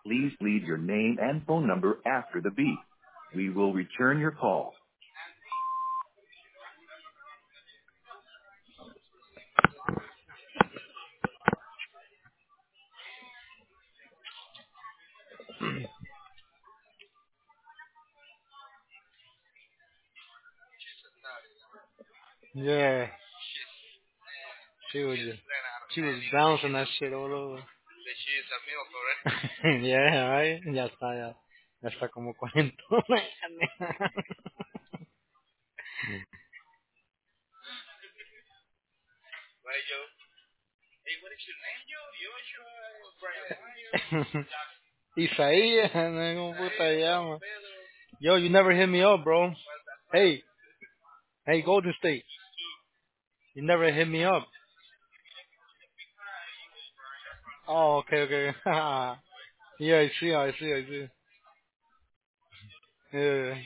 Please leave your name and phone number after the beep. We will return your call. Yeah, she was bouncing that shit all over. Yeah, right. Ya está, ya. Ya está como cuarentona. Isaías, no sé cómo puta se llama. Yo, you never hit me up, bro. Hey, hey, Golden State. You never hit me up. Oh, okay, okay. Yeah, I see. Yeah.